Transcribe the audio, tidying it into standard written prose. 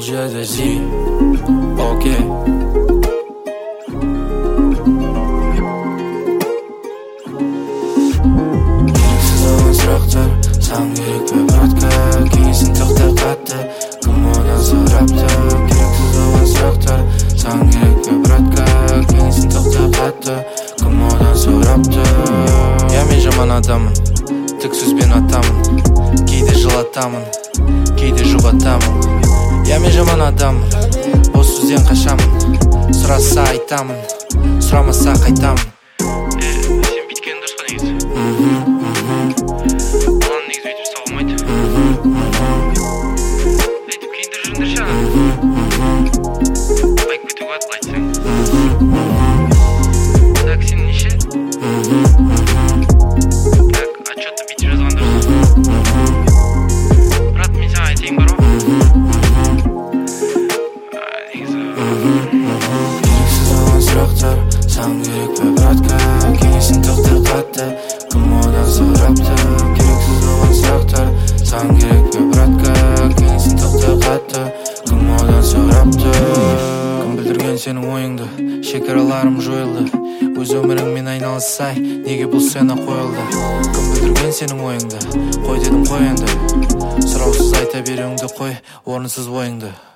жерде зи, окей. Керексіз оған сұрақтар, саған керек пе, братка? Кеңесін тоқта қатты, кім одан сұрапты? Керексіз оған сұрақтар, саған керек пе, братка? Кеңесін тоқта қатты, кім одан сұрапты? Мен жаман адамын, тік сөзбен атамын, кейде жылатамын, кейде жұбатамын. Мен жаман адамын, бос сөзден қашамын, сұраса айтамын, сұрамаса қайтамын. Сен бүйткенің дұрыс па негізі? Оған негізі өйтіп жасауға болмайды. Өйтіп киіндіріп жүріңдерші ана. Байып кетуге болады былай айтсаң. Так, сен неше? Так, отчетты бүйтіп жазған дұрыс. Брат, мен саған айтайын бар ғой. Керексіз оған сұрақтар, саған керек пе, братка? Кеңесін тоқта қатты, кім одан сұрапты? Керексіз оған сұрақтар, саған керек пе, братка? Кеңесін тоқта қатты, кім одан сұрапты? Кім білдірген сенің ойыңды, шекараларым жойылды. Өз өміріңмен айналысай, неге бұл сцена қойылды? Кім білдірген сенің ойыңды, қой дедім қой енді. Сұраусыз айта беруіңді қой, орынсыз ойыңды.